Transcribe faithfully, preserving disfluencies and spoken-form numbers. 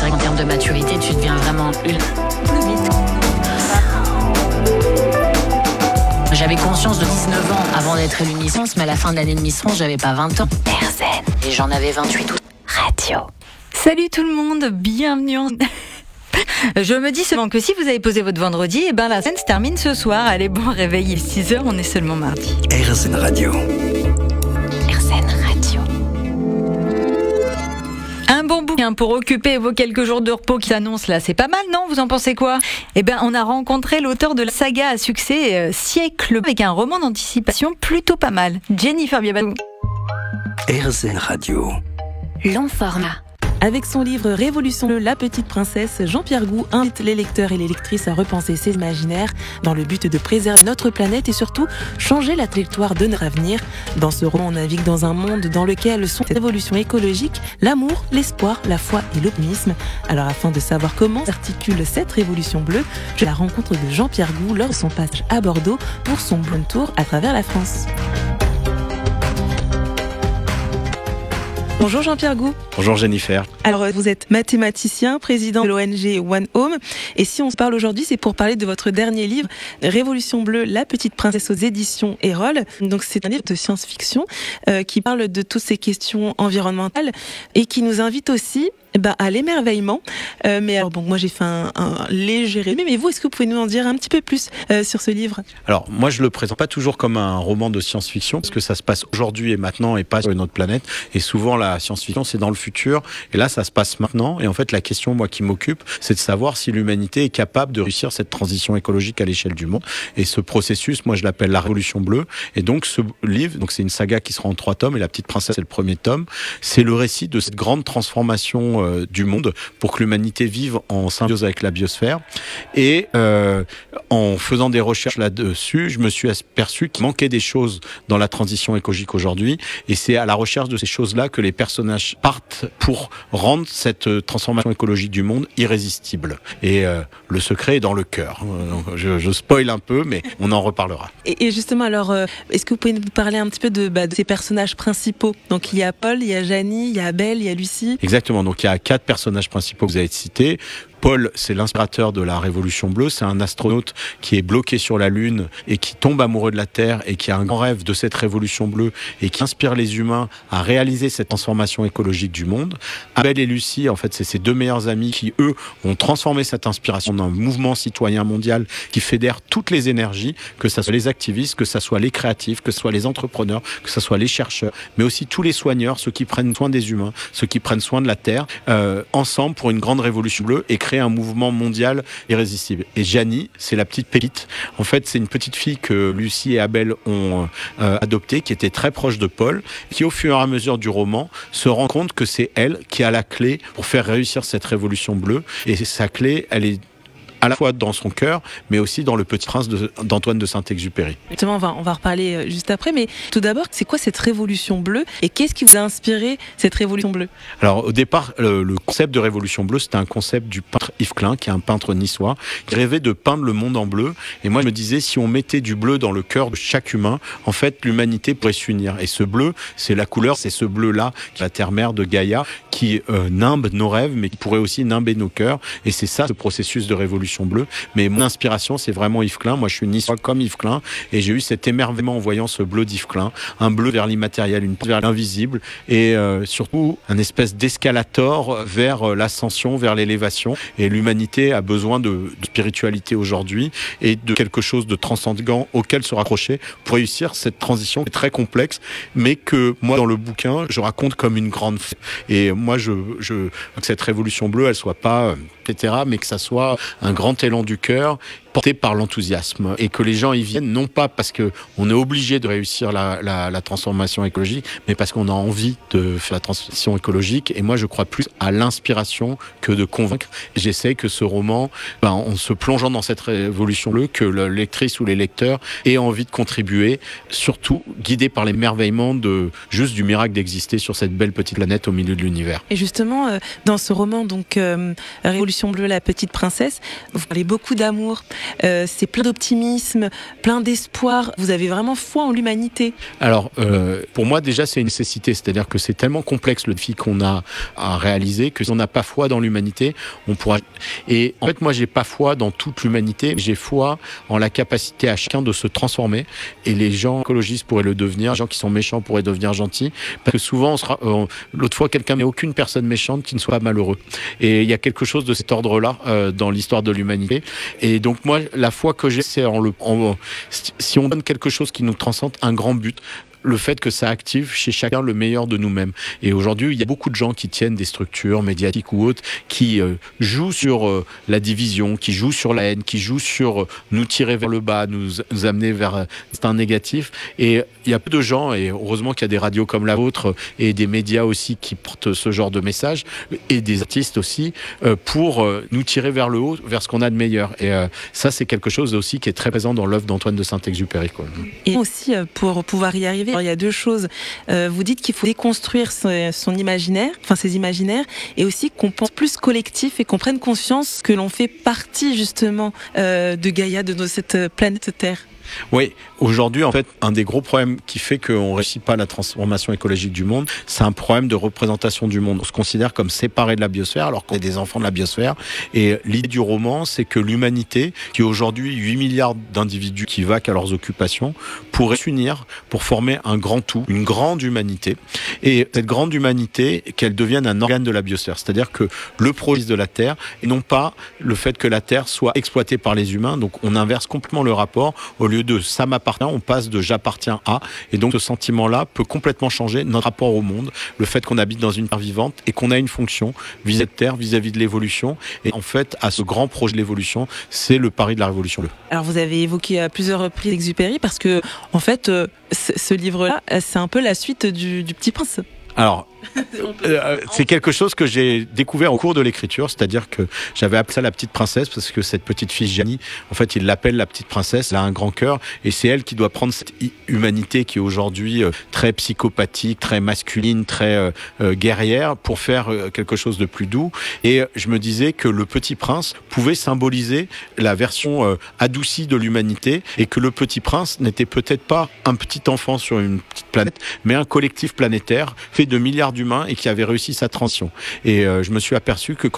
c'est vrai qu'en termes de maturité, tu deviens vraiment plus vite. J'avais conscience de dix-neuf ans avant d'être élue Miss France, mais à la fin de l'année de Miss France, j'avais pas vingt ans. Personne. Et j'en avais vingt-huit. Radio. Salut tout le monde, bienvenue en... Je me dis seulement que si vous avez posé votre vendredi, eh ben la scène se termine ce soir. Allez, bon réveil, il est six heures, on est seulement mardi. R Z N Radio. R Z N Radio. Un bon bouquin pour occuper vos quelques jours de repos qui s'annoncent là, c'est pas mal, non? Vous en pensez quoi? Eh ben, on a rencontré l'auteur de la saga à succès euh, Siècle avec un roman d'anticipation plutôt pas mal. Jennifer Biabadou. R Z N Radio. Long format. Avec son livre Révolution bleue, la petite princesse, Jean-Pierre Gou invite les lecteurs et les lectrices à repenser ses imaginaires dans le but de préserver notre planète et surtout changer la trajectoire de notre avenir. Dans ce roman, on navigue dans un monde dans lequel sont les évolutions écologiques, l'amour, l'espoir, la foi et l'optimisme. Alors afin de savoir comment s'articule cette révolution bleue, je la rencontre de Jean-Pierre Gou lors de son passage à Bordeaux pour son bon tour à travers la France. Bonjour Jean-Pierre Gou. Bonjour Jennifer. Alors vous êtes mathématicien, président de l'O N G One Home. Et si on se parle aujourd'hui, c'est pour parler de votre dernier livre, Révolution bleue, la petite princesse aux éditions Erol. Donc c'est un livre de science-fiction euh, qui parle de toutes ces questions environnementales et qui nous invite aussi bah, à l'émerveillement. Euh, mais alors bon, moi j'ai fait un, un léger résumé, mais vous, est-ce que vous pouvez nous en dire un petit peu plus euh, sur ce livre? Alors moi je le présente pas toujours comme un roman de science-fiction, parce que ça se passe aujourd'hui et maintenant et pas sur une autre planète. Et souvent la science-fiction c'est dans le futur, et là ça se passe maintenant. Et en fait la question moi qui m'occupe, c'est de savoir si l'humanité est capable de réussir cette transition écologique à l'échelle du monde. Et ce processus, moi je l'appelle la Révolution bleue. Et donc ce livre, donc c'est une saga qui sera en trois tomes, et La Petite Princesse c'est le premier tome. C'est le récit de cette grande transformation euh, du monde pour que l'humanité vive en symbiose avec la biosphère. Et euh, en faisant des recherches là-dessus, je me suis aperçu qu'il manquait des choses dans la transition écologique aujourd'hui. Et c'est à la recherche de ces choses-là que les personnages partent pour rendre cette transformation écologique du monde irrésistible. Et euh, le secret est dans le cœur. Donc, je, je spoil un peu, mais on en reparlera. Et, et justement, alors, euh, est-ce que vous pouvez nous parler un petit peu de, bah, de ces personnages principaux? Donc il y a Paul, il y a Janie, il y a Abel, il y a Lucie. Exactement, donc il y a quatre personnages principaux que vous avez cités. Paul, c'est l'inspirateur de la Révolution bleue, c'est un astronaute qui est bloqué sur la Lune et qui tombe amoureux de la Terre et qui a un grand rêve de cette Révolution bleue et qui inspire les humains à réaliser cette transformation écologique du monde. Abel et Lucie, en fait, c'est ses deux meilleurs amis qui, eux, ont transformé cette inspiration dans un mouvement citoyen mondial qui fédère toutes les énergies, que ce soit les activistes, que ce soit les créatifs, que ce soit les entrepreneurs, que ce soit les chercheurs, mais aussi tous les soigneurs, ceux qui prennent soin des humains, ceux qui prennent soin de la Terre, euh, ensemble pour une grande Révolution bleue et créer un mouvement mondial irrésistible. Et Janie, c'est la petite pépite. En fait, c'est une petite fille que Lucie et Abel ont euh, adoptée, qui était très proche de Paul, qui au fur et à mesure du roman se rend compte que c'est elle qui a la clé pour faire réussir cette Révolution bleue. Et sa clé, elle est à la fois dans son cœur, mais aussi dans Le Petit Prince de, d'Antoine de Saint-Exupéry. Justement, on va, on va reparler juste après, mais tout d'abord, c'est quoi cette Révolution bleue et qu'est-ce qui vous a inspiré cette Révolution bleue? Alors au départ, le, le concept de Révolution bleue, c'était un concept du peintre Yves Klein, qui est un peintre niçois, qui rêvait de peindre le monde en bleu. Et moi, je me disais, si on mettait du bleu dans le cœur de chaque humain, en fait, l'humanité pourrait s'unir. Et ce bleu, c'est la couleur, c'est ce bleu-là, la terre-mère de Gaïa, qui euh, nimbe nos rêves, mais qui pourrait aussi nimber nos cœurs. Et c'est ça, ce processus de Révolution bleue. Mais mon inspiration, c'est vraiment Yves Klein. Moi, je suis niçois comme Yves Klein, et j'ai eu cet émerveillement en voyant ce bleu d'Yves Klein, un bleu vers l'immatériel, une vers l'invisible, et euh, surtout un espèce d'escalator vers euh, l'ascension, vers l'élévation. Et l'humanité a besoin de, de spiritualité aujourd'hui et de quelque chose de transcendant auquel se raccrocher pour réussir cette transition qui est très complexe, mais que moi, dans le bouquin, je raconte comme une grande fête. Et moi, je, je que cette Révolution bleue, elle soit pas euh, et cetera, mais que ça soit un grand élan du cœur porté par l'enthousiasme, et que les gens y viennent non pas parce que on est obligé de réussir la, la, la transformation écologique, mais parce qu'on a envie de faire la transition écologique. Et moi, je crois plus à l'inspiration que de convaincre. J'essaie que ce roman, ben, en se plongeant dans cette révolution bleue, que le lectrice ou les lecteurs aient envie de contribuer, surtout guidés par l'émerveillement de juste du miracle d'exister sur cette belle petite planète au milieu de l'univers. Et justement, euh, dans ce roman, donc euh, Révolution bleue, la petite princesse, vous parlez beaucoup d'amour. euh, c'est plein d'optimisme, plein d'espoir. Vous avez vraiment foi en l'humanité. Alors, euh, pour moi, déjà, c'est une nécessité. C'est-à-dire que c'est tellement complexe le défi qu'on a à réaliser que si on n'a pas foi dans l'humanité, on pourra. Et en fait, moi, j'ai pas foi dans toute l'humanité. J'ai foi en la capacité à chacun de se transformer. Et les gens écologistes pourraient le devenir. Les gens qui sont méchants pourraient devenir gentils. Parce que souvent, on sera, euh, l'autre fois, quelqu'un met aucune personne méchante qui ne soit pas malheureux. Et il y a quelque chose de cet ordre-là euh, dans l'histoire de l'humanité. Et donc, moi, la foi que j'ai, c'est en le. En, si on donne quelque chose qui nous transcende, un grand but, le fait que ça active chez chacun le meilleur de nous-mêmes. Et aujourd'hui, il y a beaucoup de gens qui tiennent des structures médiatiques ou autres, qui euh, jouent sur euh, la division, qui jouent sur la haine, qui jouent sur euh, nous tirer vers le bas, nous, nous amener vers euh, un négatif. Et il y a peu de gens, et heureusement qu'il y a des radios comme la vôtre et des médias aussi qui portent ce genre de message, et des artistes aussi, euh, pour euh, nous tirer vers le haut, vers ce qu'on a de meilleur. Et euh, ça, c'est quelque chose aussi qui est très présent dans l'œuvre d'Antoine de Saint-Exupéry, quoi. Et aussi, pour pouvoir y arriver, alors, il y a deux choses. Euh, vous dites qu'il faut déconstruire son, son imaginaire, enfin ses imaginaires, et aussi qu'on pense plus collectif et qu'on prenne conscience que l'on fait partie justement euh, de Gaïa, de cette planète Terre. Oui, aujourd'hui, en fait, un des gros problèmes qui fait qu'on ne réussit pas la transformation écologique du monde, c'est un problème de représentation du monde. On se considère comme séparé de la biosphère, alors qu'on est des enfants de la biosphère. Et l'idée du roman, c'est que l'humanité, qui est aujourd'hui huit milliards d'individus qui vaquent à leurs occupations, pourrait s'unir pour former un grand tout, une grande humanité. Et cette grande humanité, qu'elle devienne un organe de la biosphère. C'est-à-dire que le projet de la Terre, et non pas le fait que la Terre soit exploitée par les humains. Donc on inverse complètement le rapport. Au lieu de ça m'appartient, on passe de j'appartiens à. Et donc ce sentiment-là peut complètement changer notre rapport au monde. Le fait qu'on habite dans une terre vivante et qu'on a une fonction vis-à-vis de terre, vis-à-vis de l'évolution. Et en fait, à ce grand projet de l'évolution, c'est le pari de la révolution. Alors vous avez évoqué à plusieurs reprises Exupéry parce que, en fait, euh, ce livre-là, c'est un peu la suite du, du Petit Prince. Alors, euh, c'est quelque chose que j'ai découvert au cours de l'écriture, c'est-à-dire que j'avais appelé ça la petite princesse parce que cette petite fille Janie, en fait, il l'appelle la petite princesse, elle a un grand cœur et c'est elle qui doit prendre cette humanité qui est aujourd'hui euh, très psychopathique, très masculine, très euh, euh, guerrière pour faire euh, quelque chose de plus doux. Et je me disais que le petit prince pouvait symboliser la version euh, adoucie de l'humanité et que le petit prince n'était peut-être pas un petit enfant sur une petite planète, mais un collectif planétaire fait de milliards d'humains et qui avait réussi sa transition. Et euh, je me suis aperçu que quand